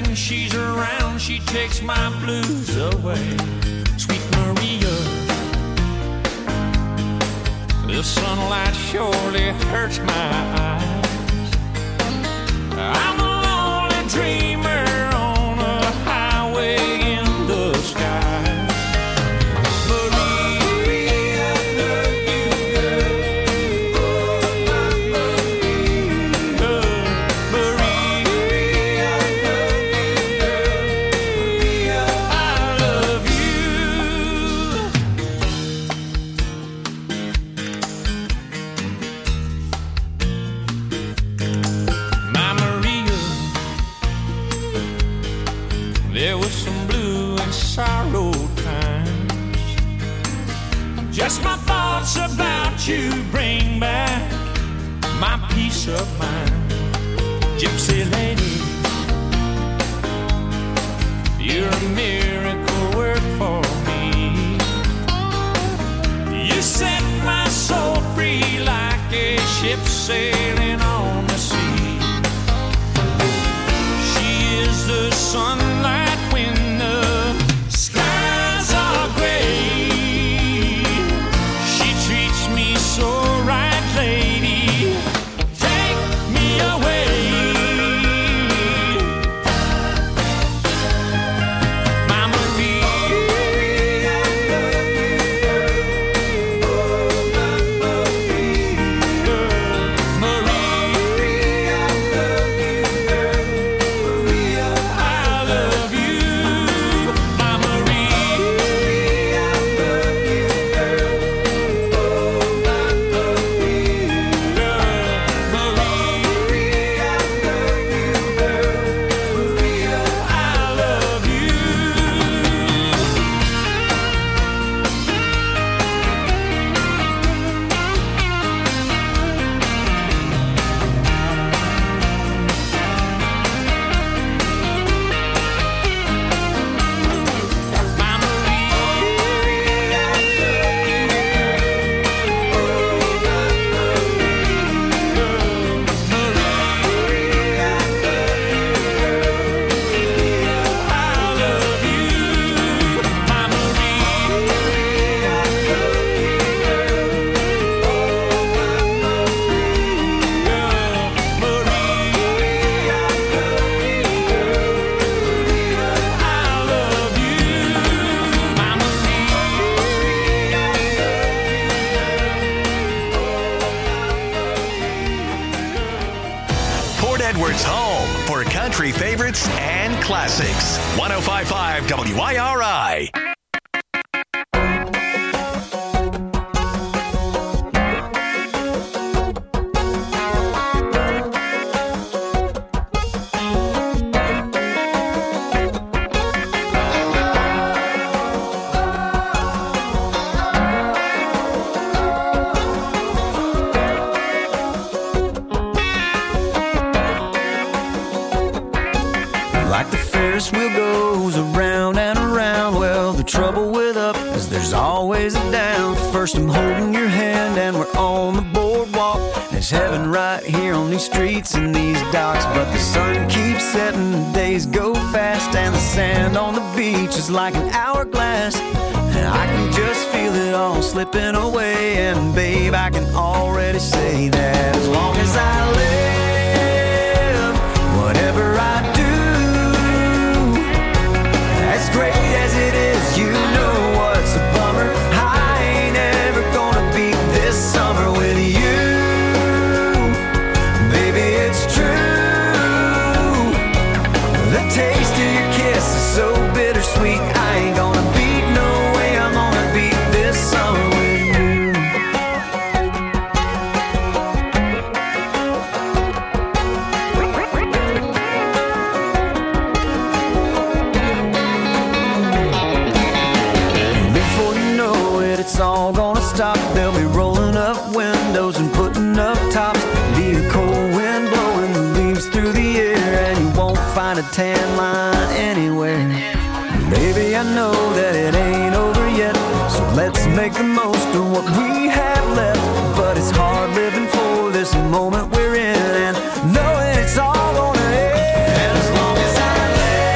when she's around, she takes my blues away. Sweet Maria, the sunlight surely hurts my eyes. I'm a lonely dreamer on a highway in the sky. Maria, I love you, girl. Oh, my Maria. Maria, I love you, girl. Maria, I love you. My Maria, there was some blue and sorrow times. Just my thoughts about you bring back my peace of mind. Gypsy lady, you're a miracle work for me. You set my soul free like a ship sailing on the sea. She is the sunlight when the skies are gray. She treats me so right, lady. Take me away. My Maria, I love you, girl. Oh, my Maria. Maria, I love you, girl. Maria, I love you. My Maria, I love you, girl. Oh, my Maria. Maria, I love you, girl. Maria, I love you. My Maria, I love you, girl. Oh, my Maria. Maria, I love you, girl. I love you. My Maria, I love you, girl. Oh, my Maria. Maria, I love you, girl. Maria, I love you. My Maria, I Port Edwards' home for country favorites and classics. 105.5 WIRI. Like the Ferris wheel goes around and around. Well, the trouble with up is there's always a down. First I'm holding your hand and we're on the boardwalk. There's heaven right here on these streets and these docks. But the sun keeps setting, the days go fast, and the sand on the beach is like an hourglass. And I can just feel it all slipping away. And babe, I can already say that as long as I live, whatever I do, as great as it is, you know what's a bummer. I ain't ever gonna beat this summer with you. Baby, it's true. The taste of your kiss is so bittersweet. I ain't gonna beat, no way I'm gonna beat this summer with you. Before you know it, it's all gonna stop. They'll be rolling up windows and putting up tops. Be a cold wind blowing the leaves through the air, and you won't find a tan line anywhere. Baby, I know that it ain't over yet, so let's make the most of what we have left. But it's hard living for this moment we're in, and knowing it's all gonna end. And as long as I live,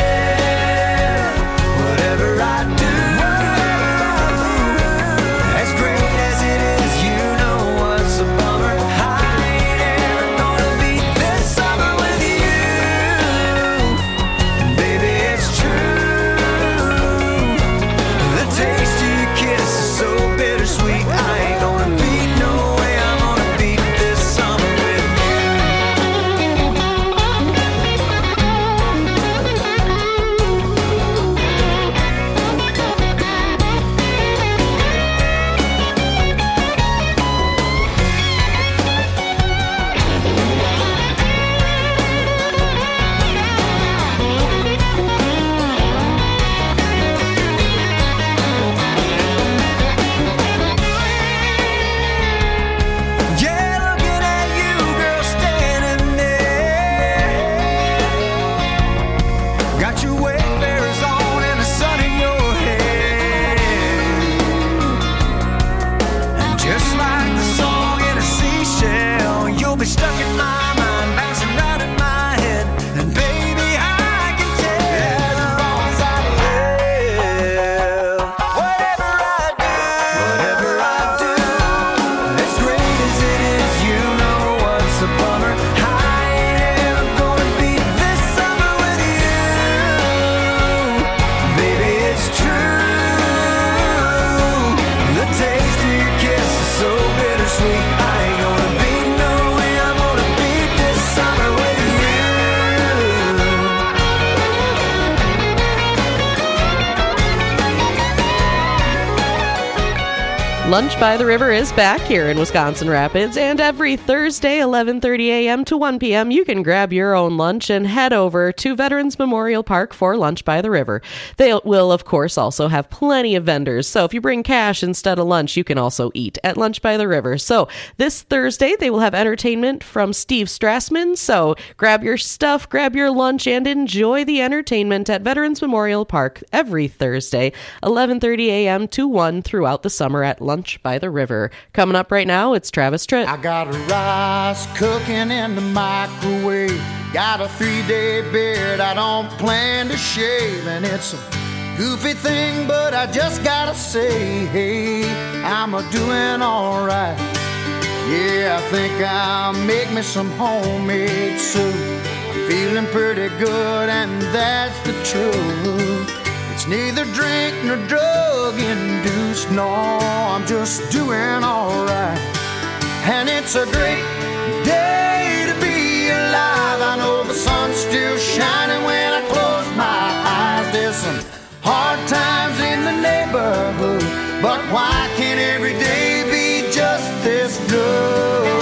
Lunch by the River is back here in Wisconsin Rapids, and every Thursday, 11:30 a.m. to 1 p.m., you can grab your own lunch and head over to Veterans Memorial Park for Lunch by the River. They will, of course, also have plenty of vendors, so if you bring cash instead of lunch, you can also eat at Lunch by the River. So this Thursday, they will have entertainment from Steve Strassman, so grab your stuff, grab your lunch, and enjoy the entertainment at Veterans Memorial Park every Thursday, 11:30 a.m. to 1 throughout the summer at Lunch by the River. Coming up right now, it's Travis Tritt. I got a rice cooking in the microwave. Got a 3-day beard I don't plan to shave. And it's a goofy thing, but I just gotta say, hey, I'm a-doing alright. Yeah, I think I'll make me some homemade soup. I'm feeling pretty good, and that's the truth. It's neither drink nor drug induced, no, I'm just doing alright. And it's a great day to be alive. I know the sun's still shining when I close my eyes. There's some hard times in the neighborhood, but why can't every day be just this good?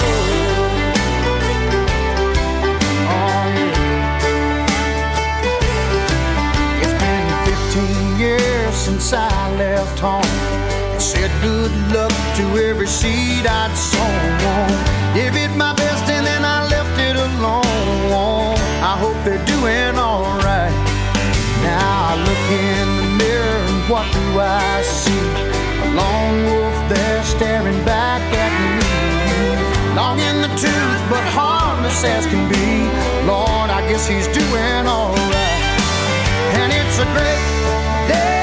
Since I left home, and said good luck to every seed I'd sown. Gave it my best and then I left it alone. I hope they're doing alright. Now I look in the mirror and what do I see? A lone wolf there staring back at me. Long in the tooth but harmless as can be. Lord, I guess he's doing alright. And it's a great day.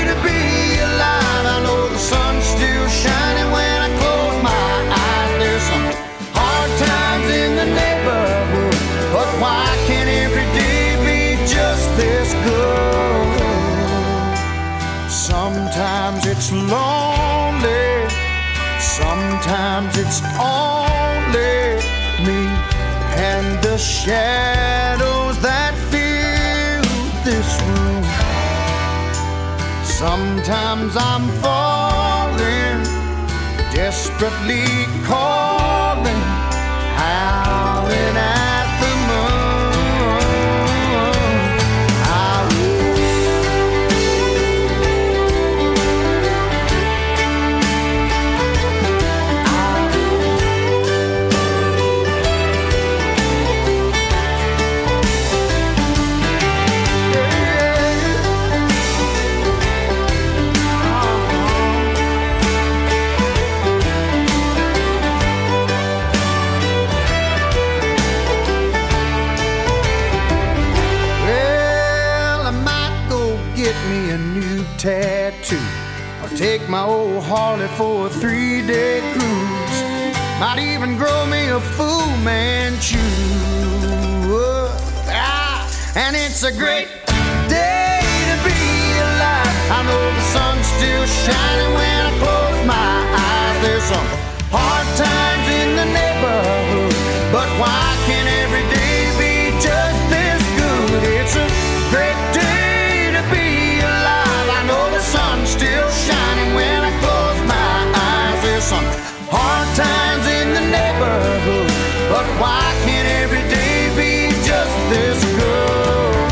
I know the sun's still shining when I close my eyes. There's some hard times in the neighborhood, but why can't every day be just this good? Sometimes it's lonely, sometimes it's only me and the shadows that fill this room. Sometimes I'm falling, desperately calling, howling at the tattoo, or take my old Harley for a 3-day cruise. Might even grow me a Fu Manchu. And it's a great day to be alive. I know the sun's still shining when I close my eyes. There's some hard times in the neighborhood, but why can't every day be just this good? It's a great day to be alive. I know the sun's still shining when I close my eyes. There's some hard times in the neighborhood, but why can't every day be just this good?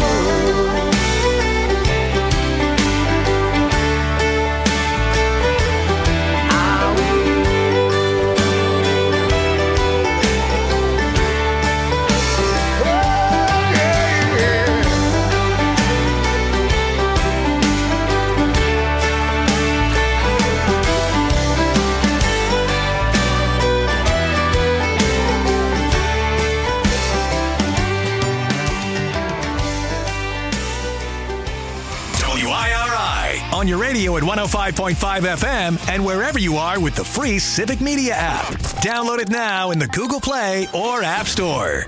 On your radio at 105.5 FM and wherever you are with the free Civic Media app. Download it now in the Google Play or App Store.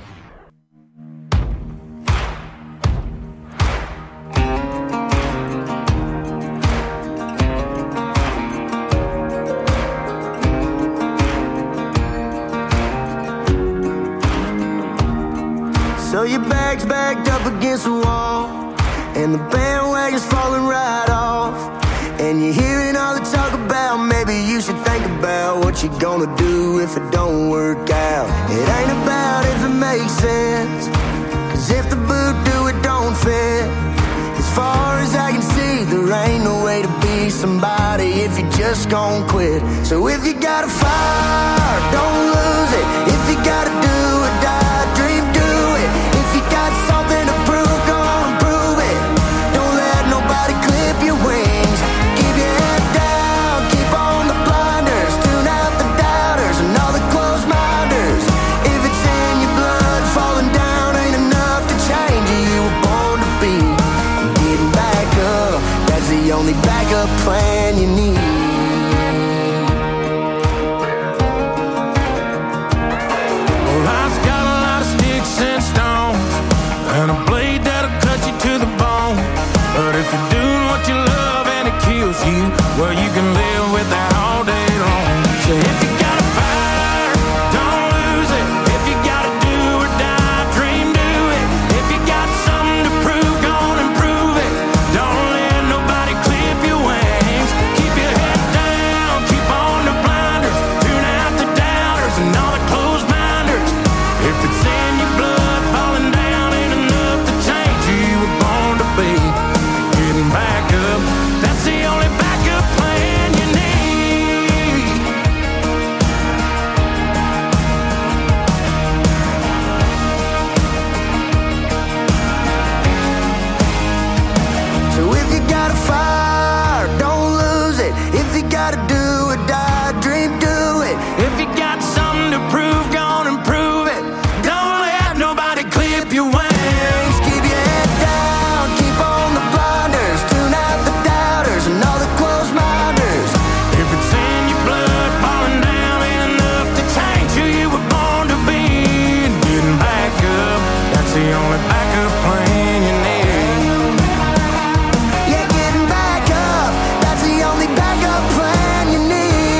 So your bag's backed up against the wall, and the bandwagon's falling right off, and you're hearing all the talk about maybe you should think about what you're gonna do if it don't work out. It ain't about if it makes sense, 'cause if the boot do, it don't fit. As far as I can see, there ain't no way to be somebody if you just gon' quit. So if you got a fire, don't lose it. If you gotta do or die, dream, do it. If you got something to prove, go on and prove it. Don't let nobody clip your wings. Keep your head down, keep on the blinders. Tune out the doubters and all the closed minders. If it's in your blood, falling down ain't enough to change you. You were born to be. Getting back up, that's the only backup plan you need. And a blade that'll cut you to the bone. But if you're doing what you love and it kills you, well, you can live with that all day long. So if you got a fire, don't lose it. If you gotta do or die, dream, do it. If you got something to prove, go on and prove it. Don't let nobody clip your wings. Keep your head down, keep on the blinders. Tune out the doubters and all the closed minders. If it's in your blood, falling down ain't enough to change who you were born to be. Getting back up, that's the only backup plan you need. So if you got a fire, don't lose it. If you gotta do or die, dream, do it. If you got something to prove, go on and prove it. Don't let nobody clip your wings. Keep your head down, keep on the blinders. Tune out the doubters and all the closed minders. If it's in your blood, falling down ain't enough to change who you were born to be. And getting back up, that's the only backup plan you need. Yeah, getting back up, that's the only backup plan you need.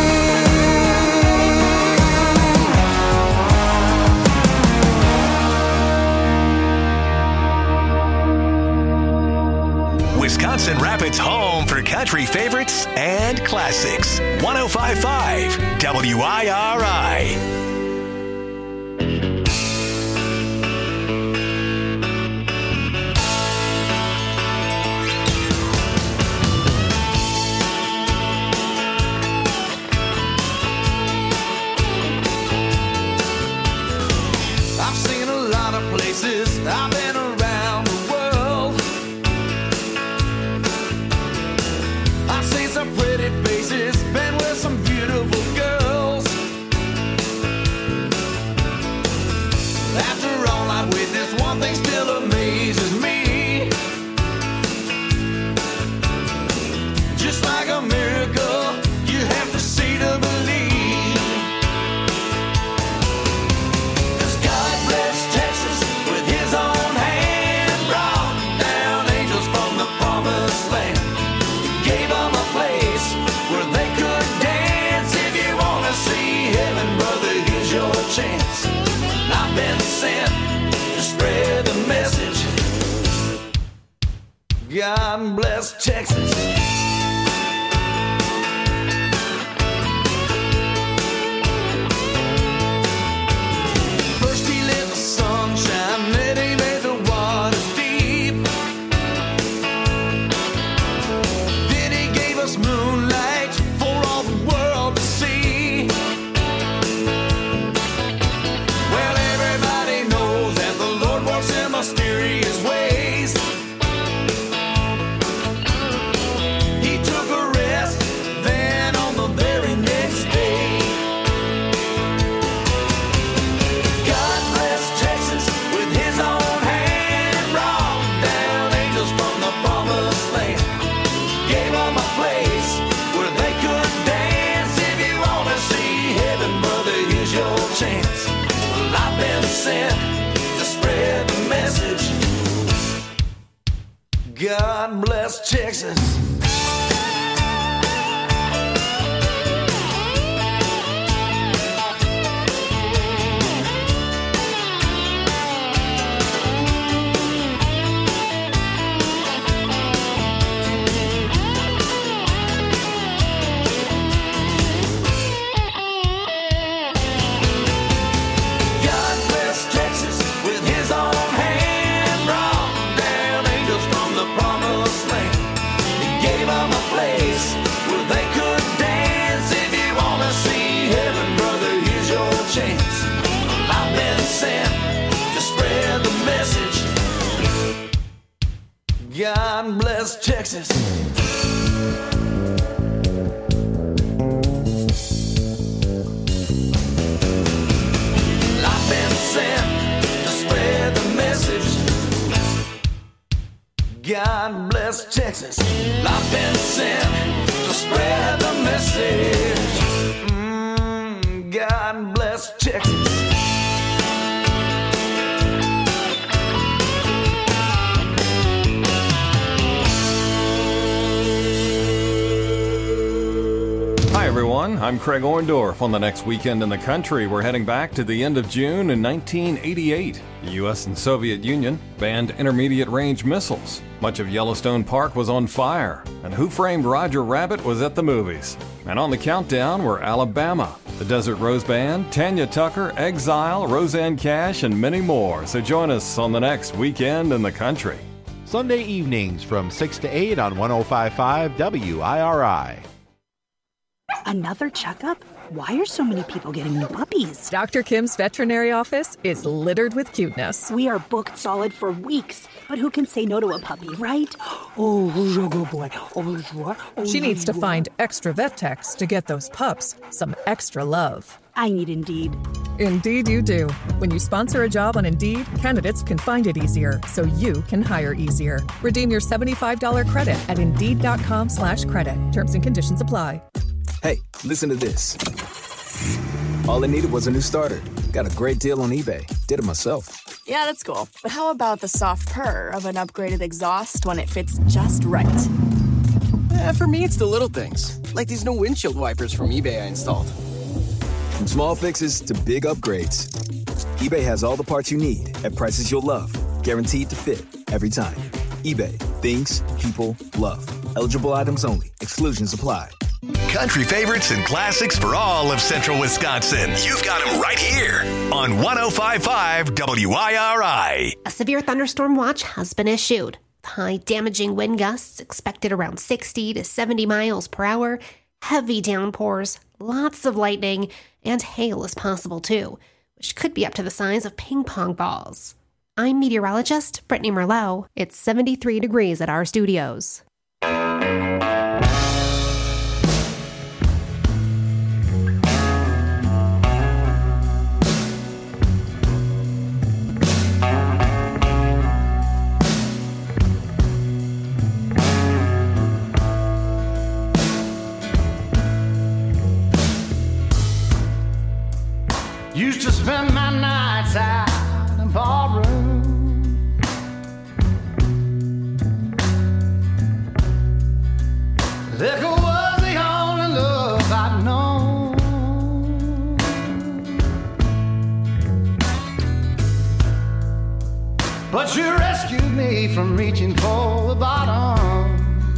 Wisconsin Rapids' home for country favorites and classics. 105.5 WIRI. I've seen a lot of places, I've been around the world. I've seen some pretty faces, been with some beautiful girls. After all I've witnessed, one thing still amazes me. Just like a miracle, you have to see to believe. 'Cause God bless Texas with his own hand, brought down angels from the promised land. He gave them a place where they could dance. If you wanna see heaven, brother, here's your chance. I've been sent to spread the message. God bless Texas. First he let the sunshine, then he made the waters deep. Then he gave us moonlight for all the world to see. Well, everybody knows that the Lord works in mysterious ways. He took a rest, then on the very next day. God bless Texas with his own hand, brought down angels from the promised land. Gave them a place where they could dance. If you wanna see heaven, brother, here's your chance. Well, I've been sent to spread the message. God bless Texas. God bless Texas. I've been sent to spread the message. God bless Texas. I've been sent to spread the message. God bless Texas. Hi everyone, I'm Craig Orndorff. On the next weekend in the country, we're heading back to the end of June in 1988. The U.S. and Soviet Union banned intermediate-range missiles. Much of Yellowstone Park was on fire, and Who Framed Roger Rabbit was at the movies. And on the countdown were Alabama, the Desert Rose Band, Tanya Tucker, Exile, Roseanne Cash, and many more. So join us on the next weekend in the country. Sunday evenings from 6 to 8 on 105.5 WIRI. Another checkup? Why are so many people getting new puppies? Dr. Kim's veterinary office is littered with cuteness. We are booked solid for weeks, but who can say no to a puppy, right? Oh, who's a good boy? Oh, who's what? She needs to find extra vet techs to get those pups some extra love. I need Indeed. Indeed you do. When you sponsor a job on Indeed, candidates can find it easier, so you can hire easier. Redeem your $75 credit at Indeed.com/credit. Terms and conditions apply. Hey, listen to this. All I needed was a new starter. Got a great deal on eBay. Did it myself. Yeah, that's cool. But how about the soft purr of an upgraded exhaust when it fits just right? For me, it's the little things. Like these new windshield wipers from eBay I installed. From small fixes to big upgrades, eBay has all the parts you need at prices you'll love. Guaranteed to fit every time. eBay. Things people love. Eligible items only. Exclusions apply. Country favorites and classics for all of central Wisconsin. You've got them right here on 105.5 WIRI. A severe thunderstorm watch has been issued. High damaging wind gusts expected around 60 to 70 miles per hour. Heavy downpours, lots of lightning, and hail is possible too, which could be up to the size of ping pong balls. I'm meteorologist Brittany Merlot. It's 73 degrees at our studios. Used to spend my nights out in ballroom. Liquor was the only love I'd known. But you rescued me from reaching for the bottom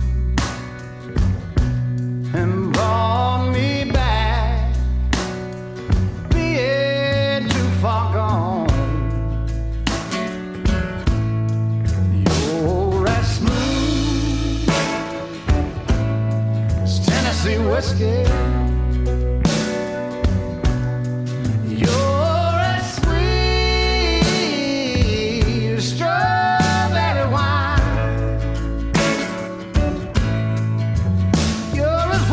and brought me back. Far gone. You're as smooth as Tennessee whiskey. You're as sweet as strawberry wine. You're as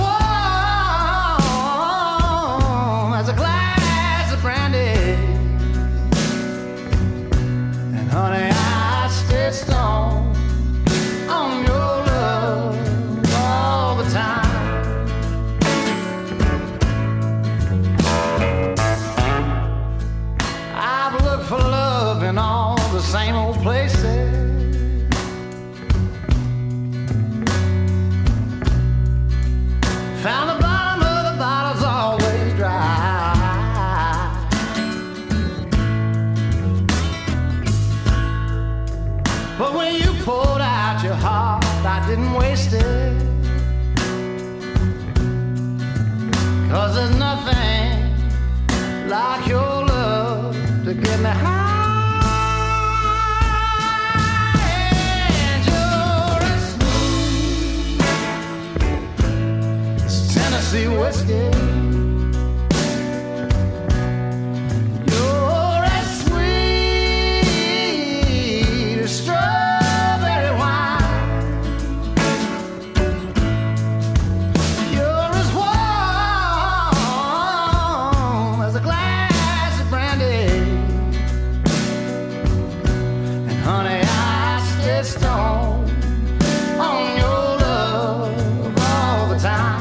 warm as a glass of brandy. Honey, I stay strong on your love all the time. I've looked for love in all the same old places. Found the bottom of the bottle's always dry. But when you poured out your heart, I didn't waste it. 'Cause there's nothing like your love to get me high. And you're as smooth as Tennessee whiskey. Strawberry wine. stone on your love all the time.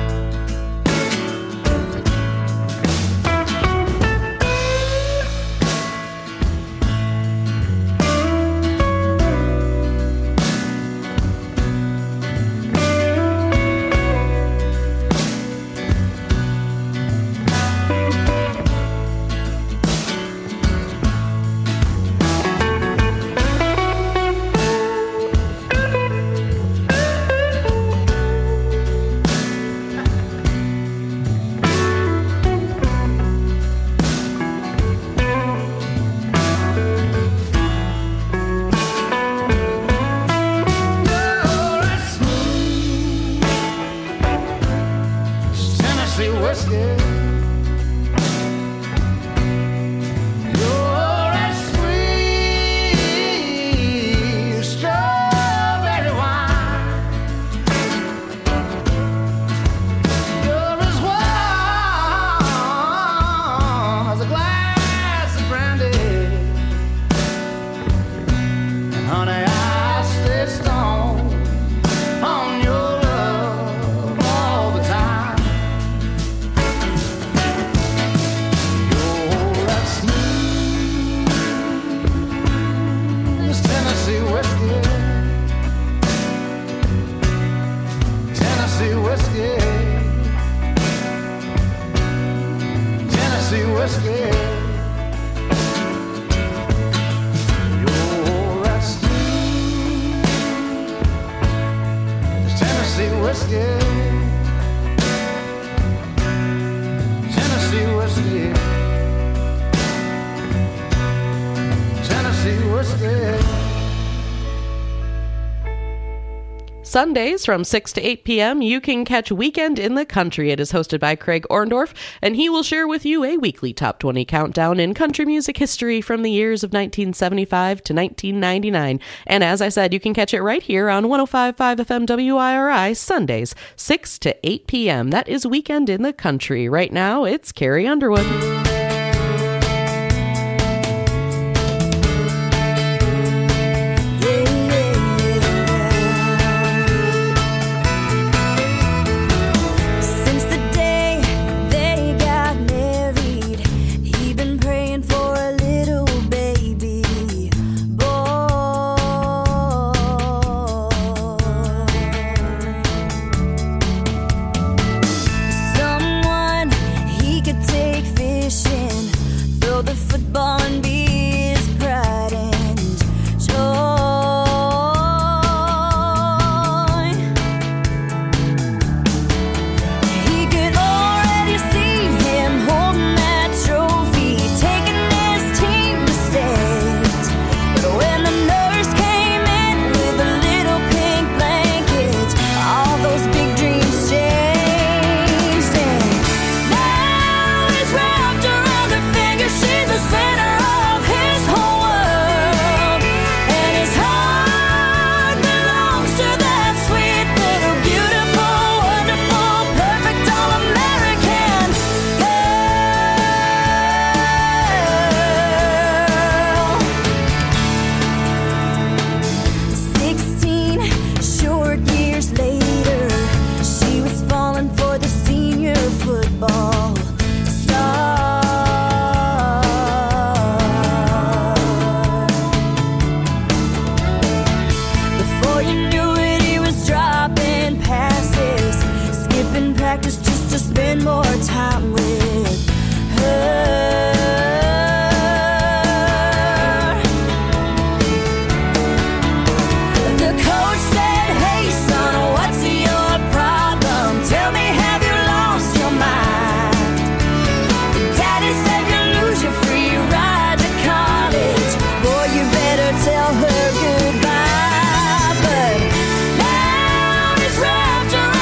Sundays from 6 to 8 p.m., you can catch Weekend in the Country. It is hosted by Craig Orndorff, and he will share with you a weekly top 20 countdown in country music history from the years of 1975 to 1999. And as I said, you can catch it right here on 105.5 FM WIRI, Sundays, 6 to 8 p.m. That is Weekend in the Country. Right now, it's Carrie Underwood.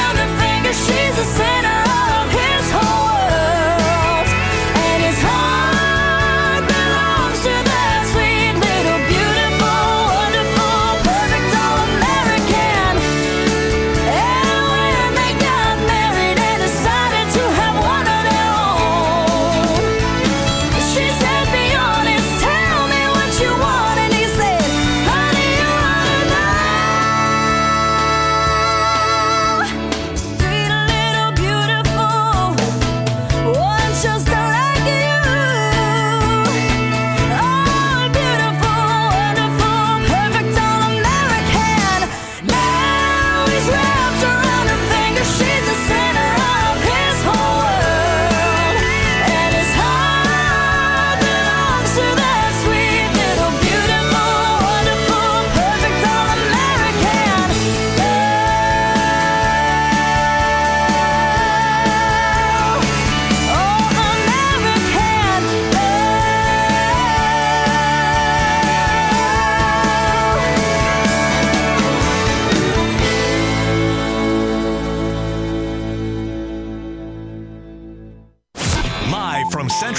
She's the center of his whole world, and his heart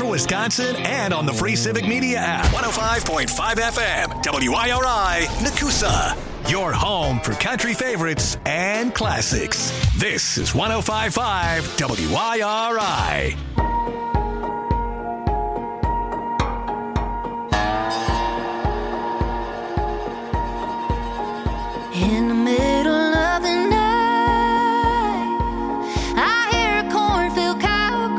Central Wisconsin and on the free Civic Media app. 105.5 FM, WIRI, Nakusa. Your home for country favorites and classics. This is 105.5 WIRI. In the middle of the night, I hear a cornfield cow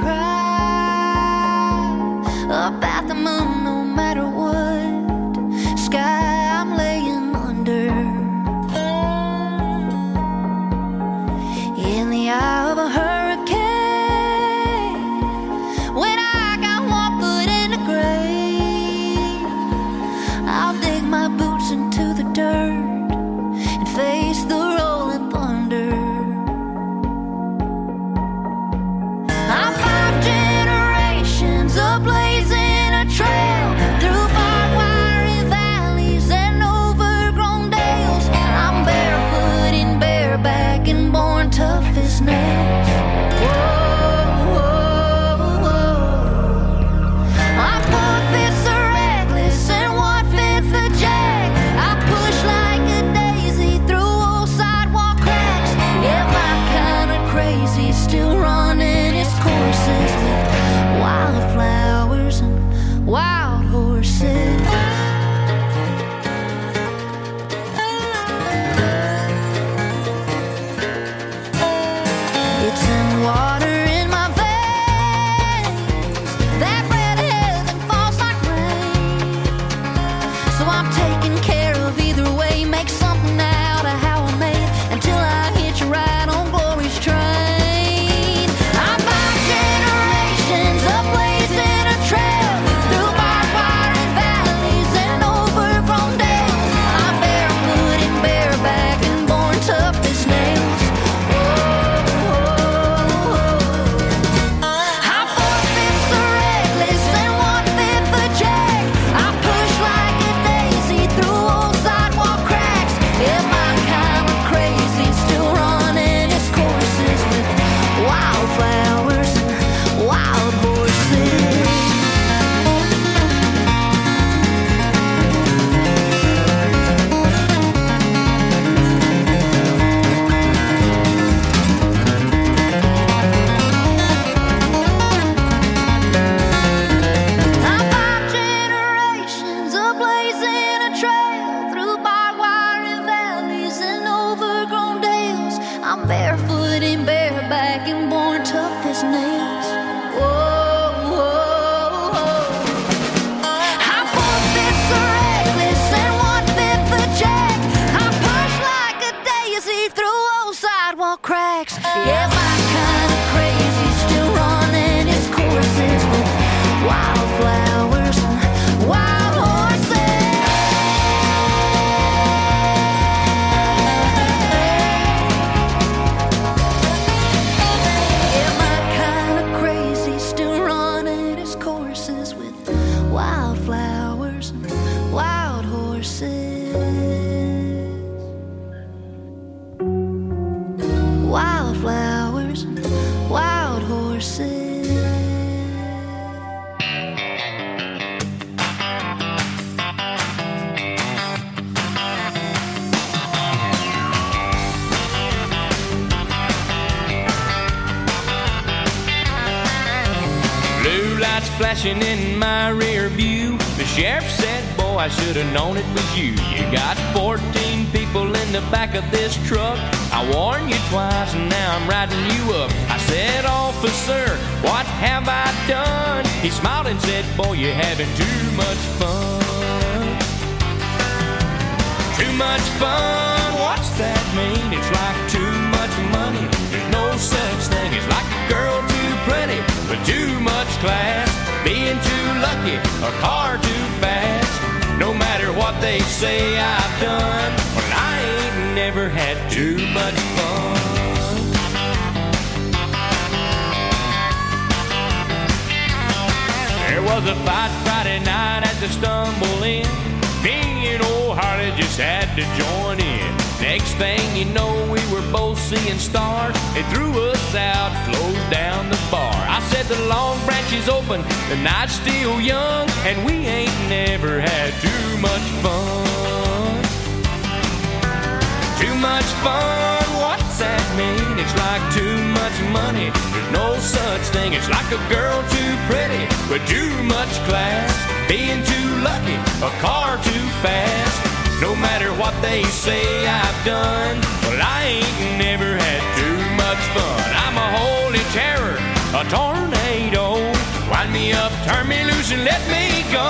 cry up at the moon. No matter what sky I'm laying under, in the eye of a hurricane, when I got one foot in the grave, I'll dig my boots into the dirt, face the rolling thunder. I'm 5 generations of blazing a trail through barbed wire valleys and overgrown dales. I'm barefoot and bareback and born tough as nails. Whoa, whoa, whoa. My 4 fists are reckless and 1/5 a jack. I push like a daisy through old sidewalk cracks. Yeah, my kind of crazy, still running its courses with wildflowers and wild horses. It's in water in my veins, that red heaven falls like rain. So I'm taking care of either way, make something out of how I made until I hit you right on glory's train. I'm 5 generations of blazing a trail through barbed wire and valleys and overgrown dales. I'm barefoot and bareback and born tough as nails. I'm 4 fists are reckless and 1/5 a jack. I push like a daisy through old sidewalk cracks. Yeah, my kind of crazy, still running its courses with wildflowers and wild horses. I'm 5 generations of blazing a trail through barbed wire and valleys and overgrown dales. I'm barefoot and bareback and born tough as nails. Whoa, whoa, whoa. I'm 4 fists are reckless and 1/5 a jack. I push like a daisy through old sidewalk cracks. Yeah, my kind of crazy, still running its courses with wildflowers and wild horses. Yeah, my kind of crazy, still running its courses with wildflowers and wild horses. Wildflowers and wild horses. Blue lights flashing in my rear view. The sheriff said, boy, I should have known it was you. You got 14 people in the back of this truck. I warned you twice and now I'm riding you up. I said, officer, what have I done? He smiled and said, boy, you're having too much fun. Too much fun, what's that mean? It's like too much money. There's no such thing. It's like a girl too pretty with too much class, being too lucky, a car too fast. No matter what they say I've done, well, I ain't never had too much fun. There was a fight Friday night at the Stumble Inn. Me and old Harley just had to join in. Next thing you know, we were both seeing stars. They threw us out, closed down the bar. I said the Long Branch is open, the night's still young, and we ain't never had too much fun. Too much fun, what's that mean? It's like too much money, there's no such thing. It's like a girl too pretty with too much class, being too lucky, a car too fast. No matter what they say I've done, well, I ain't never had too much fun. I'm a holy terror, a tornado. Wind me up, turn me loose, and let me go.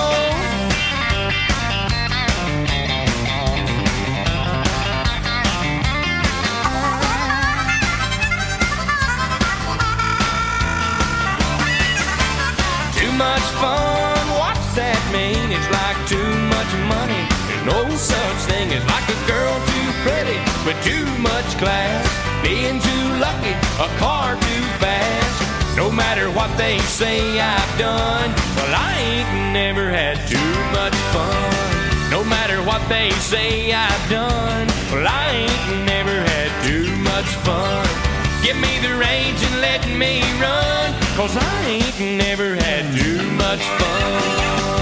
Too much fun, what's that mean? It's like too much money. No such thing as like a girl too pretty with too much class, being too lucky, a car too fast. No matter what they say I've done, well, I ain't never had too much fun. No matter what they say I've done, well, I ain't never had too much fun. Give me the reins and let me run, 'cause I ain't never had too much fun.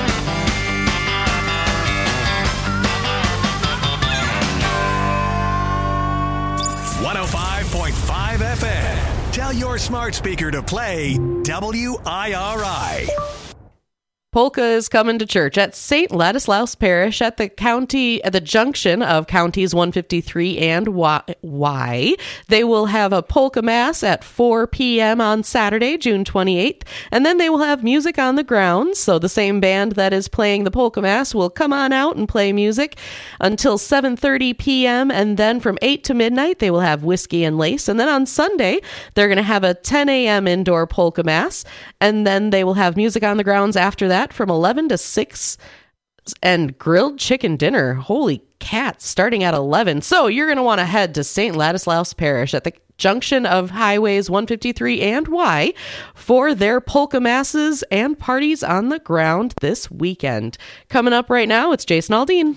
105.5 FM. Tell your smart speaker to play WIRI. Polka is coming to church at St. Ladislaus Parish at the junction of counties 153 and Y. They will have a polka mass at 4 p.m. on Saturday, June 28th, and then they will have music on the grounds. So the same band that is playing the polka mass will come on out and play music until 7:30 p.m. and then from 8 to midnight they will have whiskey and lace. And then on Sunday they're going to have a 10 a.m. indoor polka mass, and then they will have music on the grounds after that from 11 to 6 and grilled chicken dinner. Holy cats, starting at 11. So you're going to want to head to St. Ladislaus Parish at the junction of highways 153 and Y for their polka masses and parties on the ground this weekend. Coming up right now, it's Jason Aldean.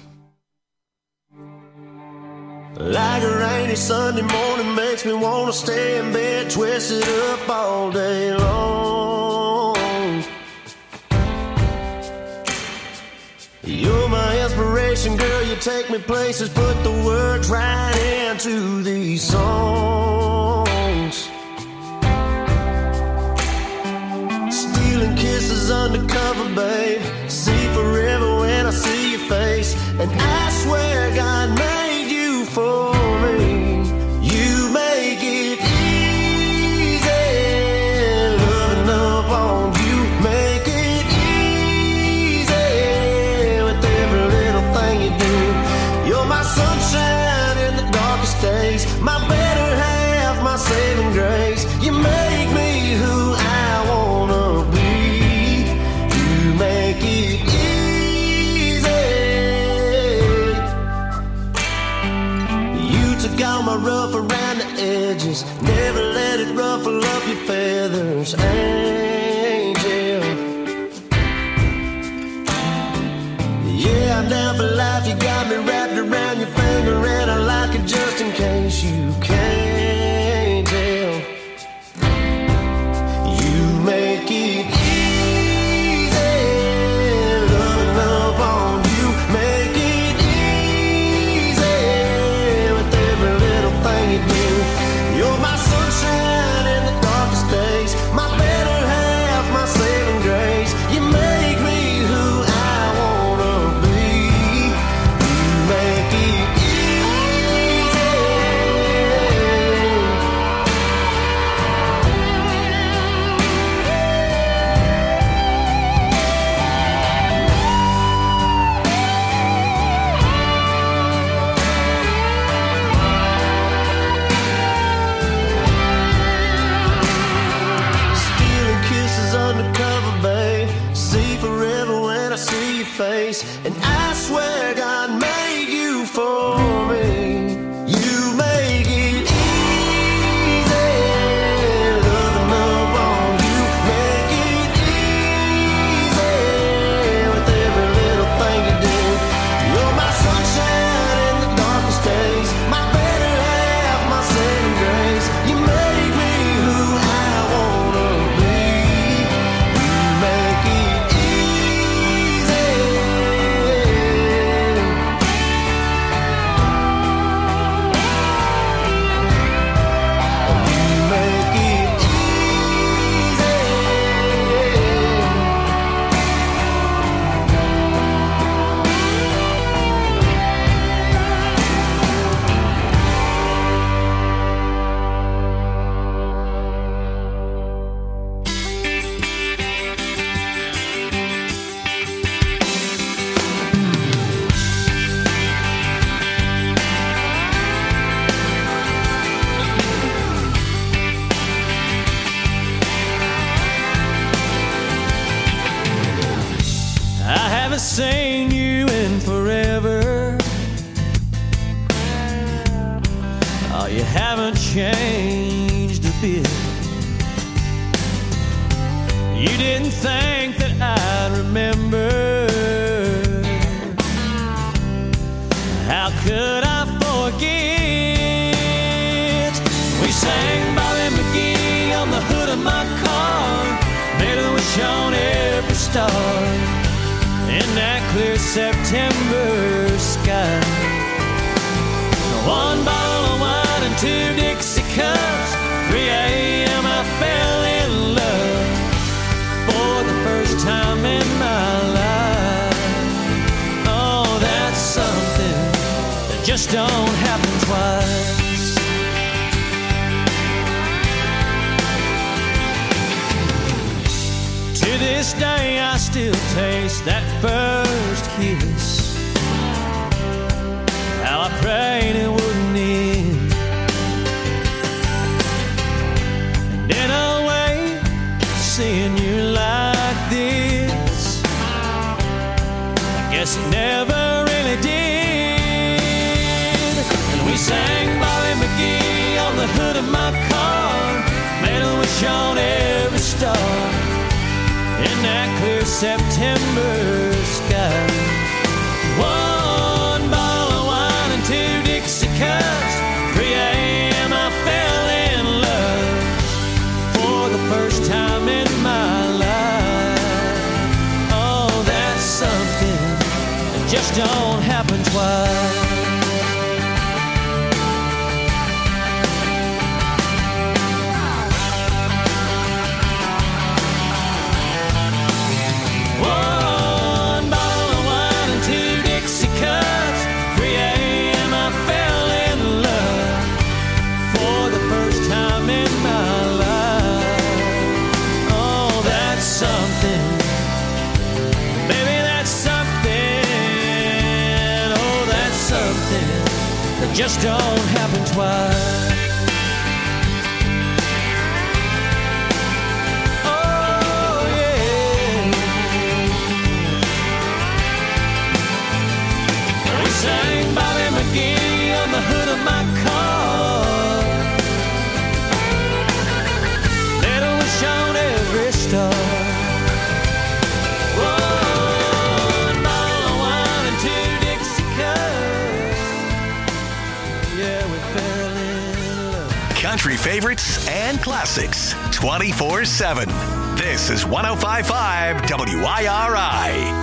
Like a rainy Sunday morning makes me want to stay in bed, twisted up all day long. You're my inspiration, girl, you take me places, put the words right into these songs. Stealing kisses undercover, babe, see forever when I see your face. And I swear God made you for me. You make it easy, loving up on you, make it my sunshine in the darkest days, my better half, my saving grace. You make me who I wanna be. You make it easy. You took all my rough around the edges, never let it ruffle up your feathers, angel. Yeah, I'm down for life, you got me wrapped around your finger, and I like it just in case you can't tell. You make it easy, loving up on you, make it easy with every little thing you do. You're my sunshine in the darkest days, my better half, my saving grace. You make me who I wanna be. You make it easy. you haven't changed a bit. You didn't think that I'd remember. How could I forget? We sang Bobby McGee on the hood of my car, made a wish on every star in that clear September sky. One bottle of wine and 2 Dixie cups. 3 a.m. I fell in love for the first time in my life. Oh, that's something that just don't happen twice. To this day I still taste that first kiss. How I prayed it wouldn't end. And in a way, seeing you like this, I guess it never really did. And we sang Bobby McGee on the hood of my car, made a wish on every star in that clear September sky. One bottle of wine and 2 Dixie cups. 3 a.m. I fell in love for the first time in my life. Oh, that's something that just don't happen twice. Just don't happen twice. Oh, yeah. We sang Bobby McGee on the hood of my car, made a wish on every star. Country favorites and classics 24/7. This is 105.5 WIRI.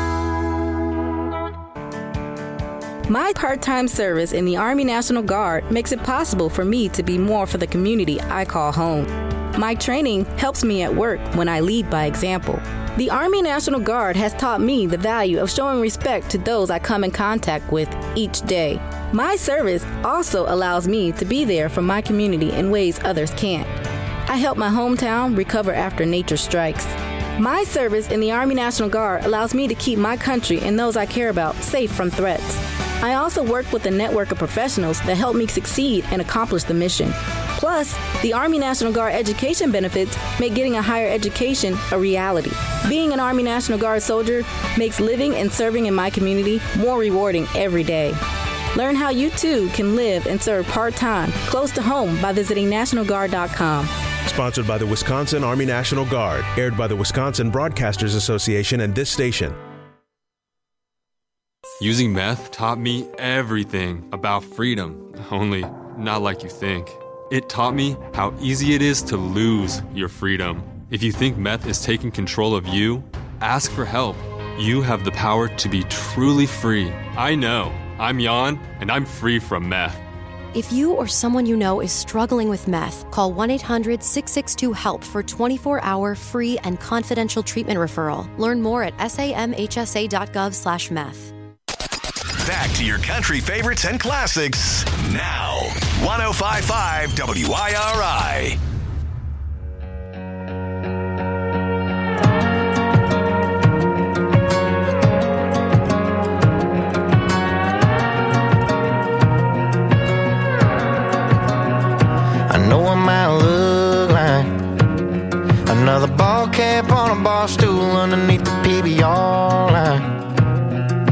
My part-time service in the Army National Guard makes it possible for me to be more for the community I call home. My training helps me at work when I lead by example. The Army National Guard has taught me the value of showing respect to those I come in contact with each day. My service also allows me to be there for my community in ways others can't. I help my hometown recover after nature strikes. My service in the Army National Guard allows me to keep my country and those I care about safe from threats. I also work with a network of professionals that help me succeed and accomplish the mission. Plus, the Army National Guard education benefits make getting a higher education a reality. Being an Army National Guard soldier makes living and serving in my community more rewarding every day. Learn how you too can live and serve part-time close to home by visiting NationalGuard.com. Sponsored by the Wisconsin Army National Guard. Aired by the Wisconsin Broadcasters Association and this station. Using meth taught me everything about freedom, only not like you think. It taught me how easy it is to lose your freedom. If you think meth is taking control of you, ask for help. You have the power to be truly free. I know. I'm Jan, and I'm free from meth. If you or someone you know is struggling with meth, call 1-800-662-HELP for 24-hour free and confidential treatment referral. Learn more at samhsa.gov/meth. Back to your country favorites and classics now. 105.5 WIRI. I know I might look like another ball cap on a bar stool underneath the PBR line,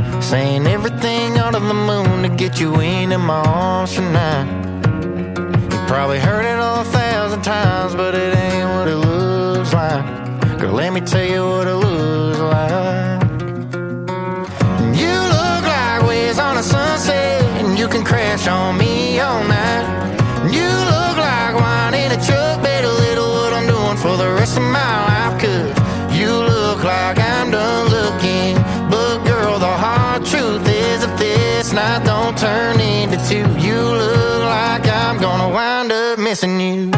saying everything under the moon to get you into my arms tonight. Probably heard it 1,000 times, but it ain't what it looks like. Girl, let me tell you what it looks like. You look like waves on a sunset, and you can crash on me all night. You look like wine in a truck, better little what I'm doing for the rest of my life. Cause you look like I'm done looking, but girl, the hard truth is if this night don't turn into two, you look like I'm gonna wind up missing you.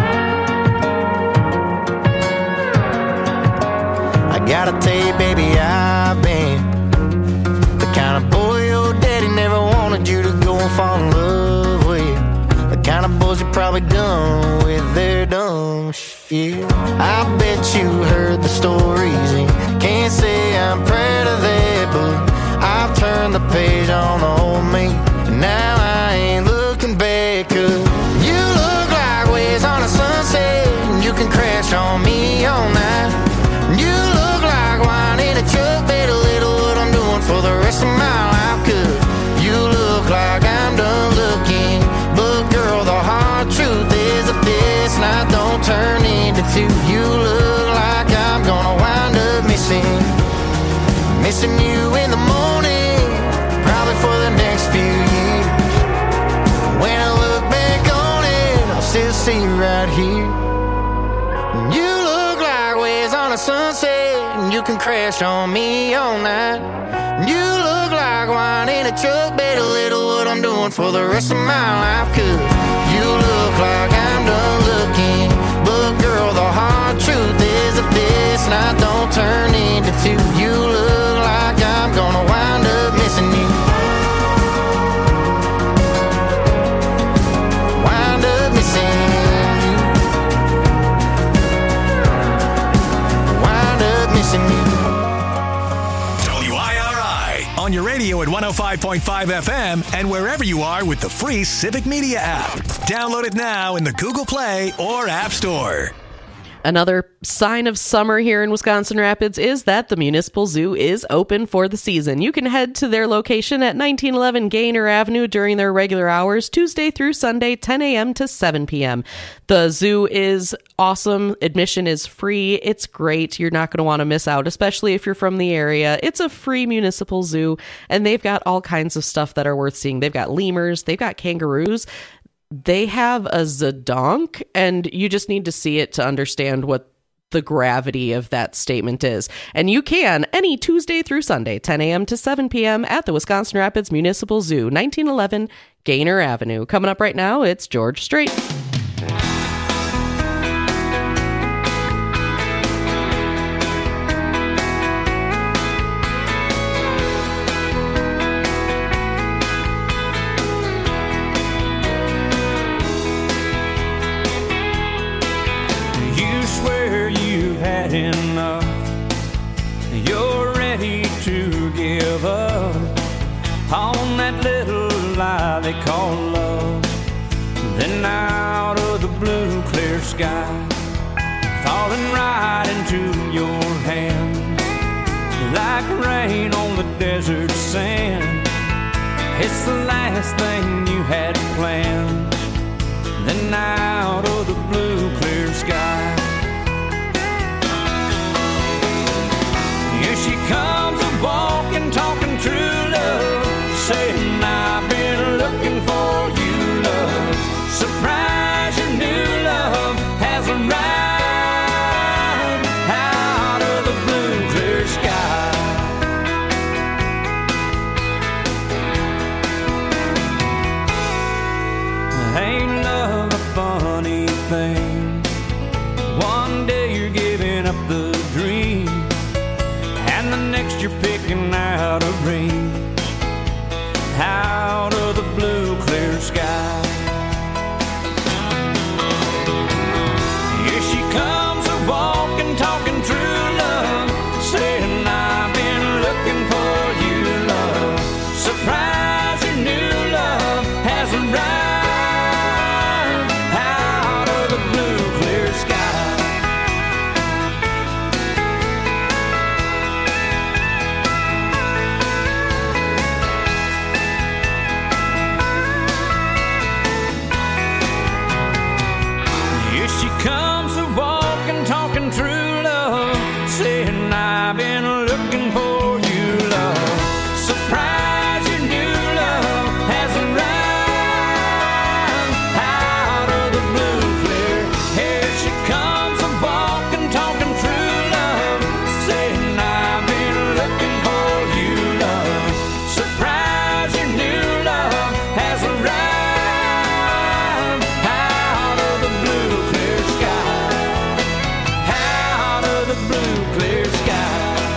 I gotta tell you, baby, I've been the kind of boy your daddy never wanted you to go and fall in love with. The kind of boys you're probably done with their dumb shit. I bet you heard the stories and can't say I'm proud of that, but I've turned the page on the old me, and now I ain't looking back. Cause you look like waves on a sunset, and you can crash on me all night. You look like wine in a truck, better little what I'm doing for the rest of my life. Cause you look like I'm done looking, but girl, the hard truth is if this night don't turn into two, you look like I'm gonna wind up missing you in the morning, probably for the next few years. When I look back on it, I'll still see you right here. You look like waves on a sunset, and you can crash on me all night. You look like wine in a truck, better little what I'm doing for the rest of my life. Cause you look like I'm done looking, but girl, the hard truth is if this night don't turn into two, you look like I'm gonna wind up missing you. Wind up missing you. Wind up missing you. WIRI on your radio at 105.5 FM and wherever you are with the free Civic Media app. Download it now in the Google Play or App Store. Another sign of summer here in Wisconsin Rapids is that the Municipal Zoo is open for the season. You can head to their location at 1911 Gaynor Avenue during their regular hours, Tuesday through Sunday, 10 a.m. to 7 p.m. The zoo is awesome. Admission is free. It's great. You're not going to want to miss out, especially if you're from the area. It's a free municipal zoo, and they've got all kinds of stuff that are worth seeing. They've got lemurs. They've got kangaroos. They have a Zedonk, and you just need to see it to understand what the gravity of that statement is. And you can any Tuesday through Sunday, 10 a.m. to 7 p.m. at the Wisconsin Rapids Municipal Zoo, 1911 Gaynor Avenue. Coming up right now, it's George Strait. Enough, you're ready to give up on that little lie they call love. Then out of the blue clear sky, falling right into your hands like rain on the desert sand. It's the last thing you had planned. Then out of the blue clear sky, here she comes a-walking, talking true love, saying I've been looking for you, love. Surprise, your new love has arrived out of the blue clear sky. Ain't love a funny thing? One day you're giving up the dream, and the next you're picking out a ring out of the blue clear sky. Here she comes a-walking, talking true love, saying I've been looking for you, love. Surprise, your new love has arrived she comes a walking, talking true love, saying I've been looking for you, love. Surprise, your new love has arrived out of the blue clear. Here she comes a walking, talking true love, saying I've been looking for you, love. Surprise, your new love has arrived out of the blue clear sky, out of the blue clear sky.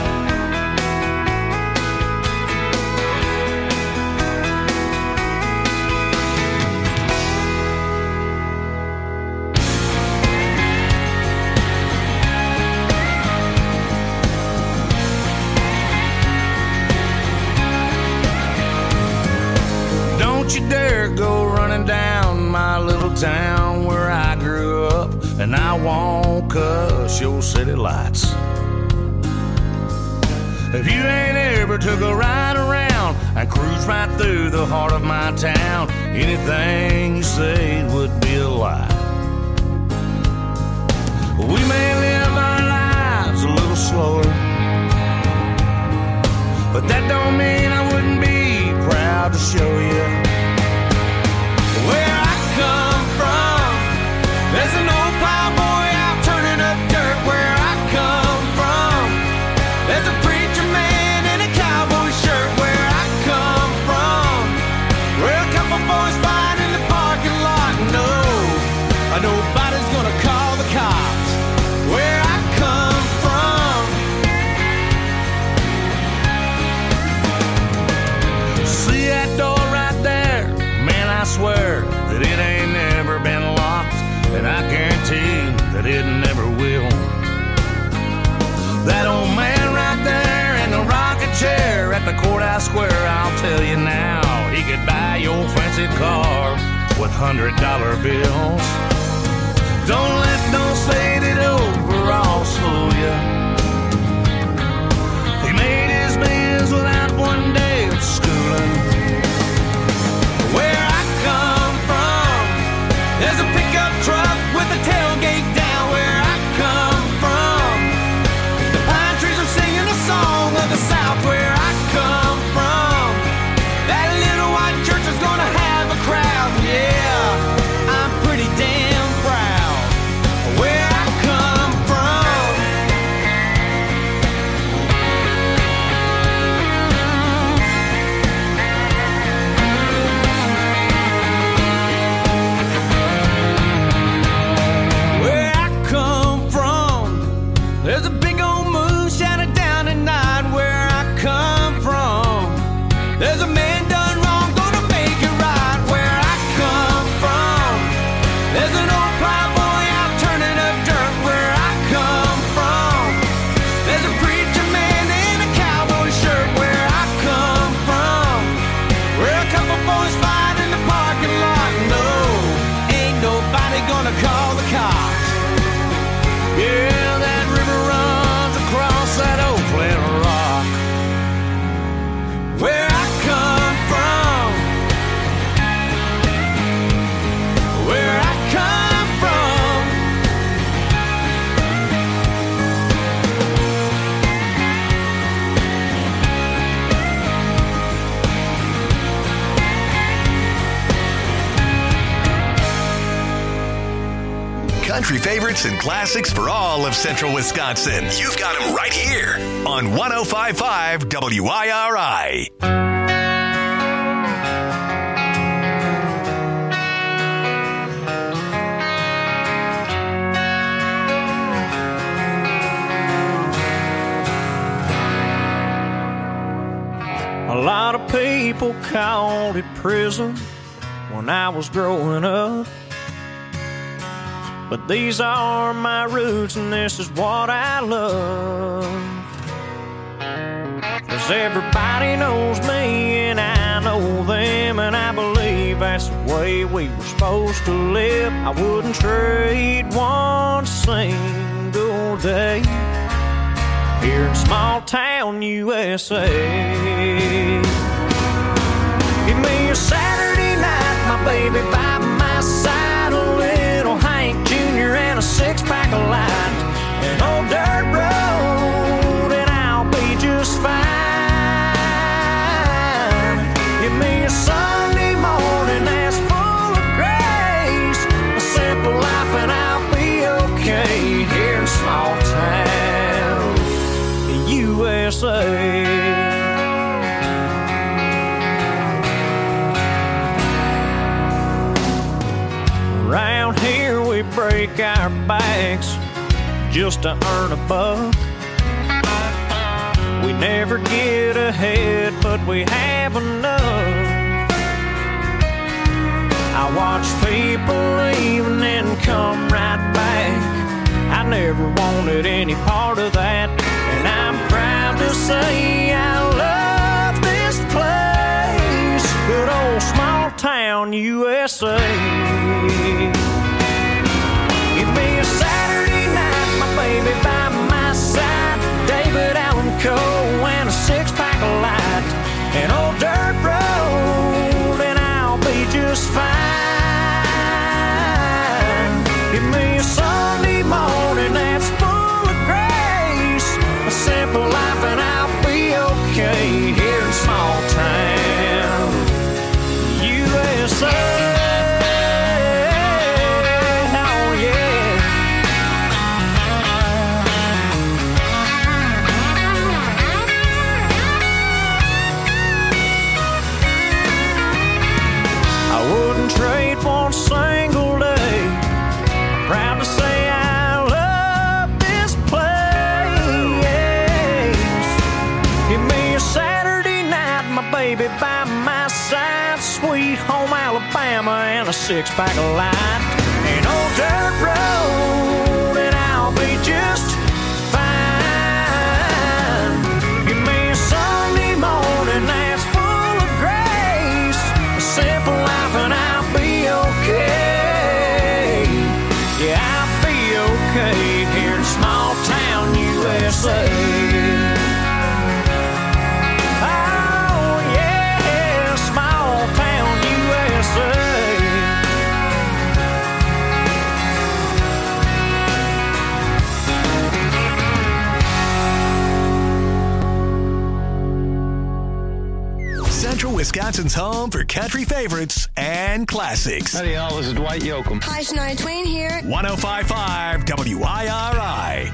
Don't you dare go running down my little town where I grew up, and I won't cuss your city lights. If you ain't ever took a ride around and cruise right through the heart of my town, anything you say would be a lie. We may live our lives a little slower, but that don't mean I wouldn't be proud to show you where I come from. There's an old plowboy out turning up dirt where I come from. There's a preacher man in a cowboy shirt where I come from. Where a couple boys fight in the parking lot. No, nobody's gonna call the cops where I come from. See that door right there? Man, I swear that it ain't never been locked, and I guarantee that it never will. That old man right there in the rocking chair at the courthouse square, I'll tell you now, he could buy your fancy car with $100 bills. Don't let those faded overalls fool you. He made his bills without one day of schooling. Where I come from, there's a pickup truck with a tailgate down where I come from. The pine trees are singing a song of the South where I come from. That little white church is gonna have a crowd, yeah, I'm pretty damn proud where I come from. Where I come from, there's a big old moon shining down at night where I come from. There's a man done wrong, gonna make it right where I come from. There's an old plowboy out turning up dirt where I come from. There's a preacher man in a cowboy shirt where I come from. Where a couple boys fight in the parking lot. No, ain't nobody gonna call the cops. Yeah, that river runs across that old flat rock. Where I come from, where I come from. Country favorites and classics for all of central Wisconsin. You've got them right here on 105.5 WIRI. A lot of people called it prison when I was growing up. But these are my roots and this is what I love. 'Cause everybody knows me and I know them, and I believe that's the way we were supposed to live. I wouldn't trade one single day here in small town USA. Give me a Saturday night, my baby by my side, a little Hank Jr. and a we break our backs just to earn a buck. We never get ahead, but we have enough. I watch people leave and then come right back. I never wanted any part of that, and I'm proud to say I love this place, good old small town USA. Give me a Saturday night, my baby by my side, David Allan Coe and a six-pack of light, an old dirt road, and I'll be just fine. Give me a Sunday morning that's full of grace, a simple life, and I'll be okay here in small town USA. Trade one single day. I'm proud to say I love this place. Give me a Saturday night, my baby by my side, sweet home Alabama and a six-pack of light, an old dirt road, and I'll be just fine. Give me a Sunday morning that's full of grace, a simple life, and I'll be okay. Yeah, I'll be okay here in small town USA. Oh yeah, small town USA. Central Wisconsin's home for country favorites and classics. Howdy, y'all. This is Dwight Yoakam. Hi, Shania Twain here. 105.5 WIRI.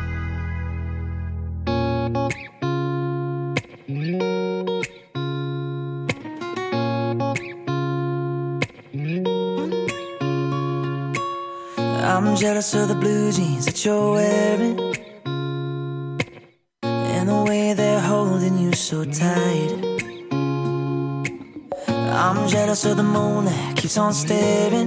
I'm jealous of the blue jeans that you're wearing, and the way they're holding you so tight. I'm jealous of the moon that keeps on staring,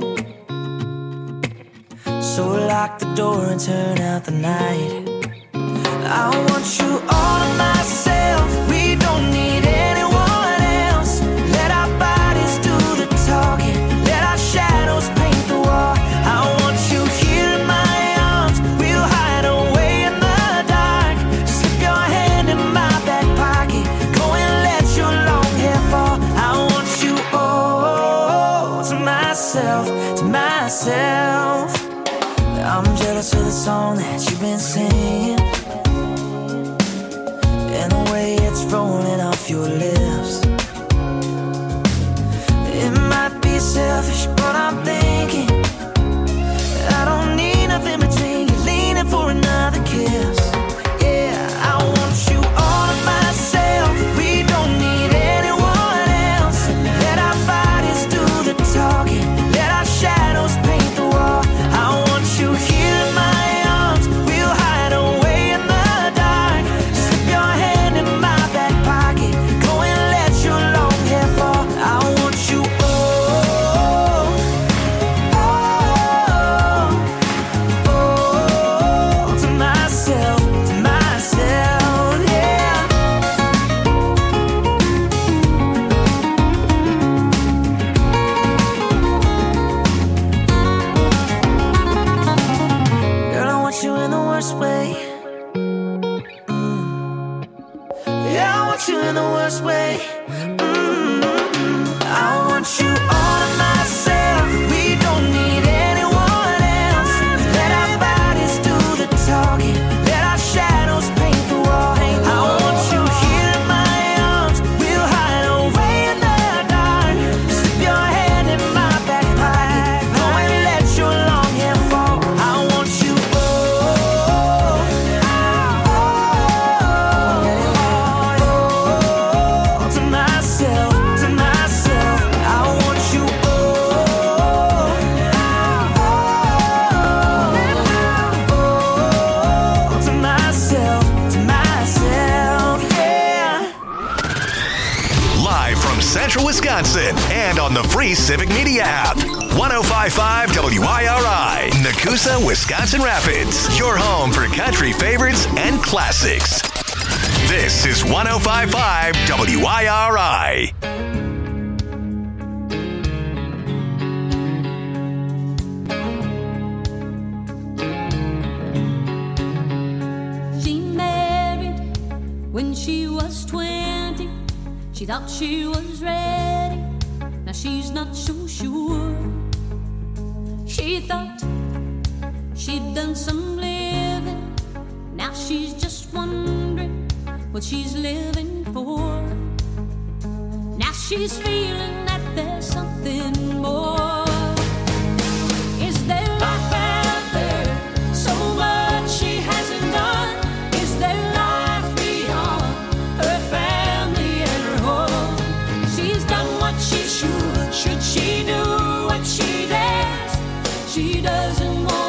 so lock the door and turn out the night. I want you all to myself, we don't need anyone else. Let our bodies do the talking, let our shadows paint the wall. I want you here in my arms, we'll hide away in the dark. Slip your hand in my back pocket, go and let your long hair fall. I want you all to myself, to myself. I'm jealous of the song that you've been singing, and the way it's rolling off your lips. It might be selfish, but I'm thinking I don't need nothing between you, leaning for another kiss. Yeah, I want you all to myself, we don't need anyone else. Let our bodies do the talking, let our shadows paint the wall. I want you here in my arms, we'll hide away in the dark. Slip your hand in my back pocket, go and let your long hair fall. I want you to myself, yeah. Girl, I want you in the worst way. Yeah, I want you in the worst way. I want you all to myself, we don't need anyone else. Let our bodies do the talking, let our shadows paint the wall. I want you here in my arms, we'll hide away in the dark. Slip your hand in my back pocket, go and let your long hair fall. I want you to myself. Central Wisconsin and on the free Civic Media app. 105.5 WIRI, Nakusa, Wisconsin Rapids. Your home for country favorites and classics. This is 105.5 WIRI. She married when she was 20. She thought she was ready. Now she's not so sure. She thought she'd done some living. Now she's just wondering what she's living for. Now she's feeling that there's something more. Is there life out there? So much she hasn't done. Is there life beyond her family and her home? She's done what she should. Should she do what she dares? She doesn't want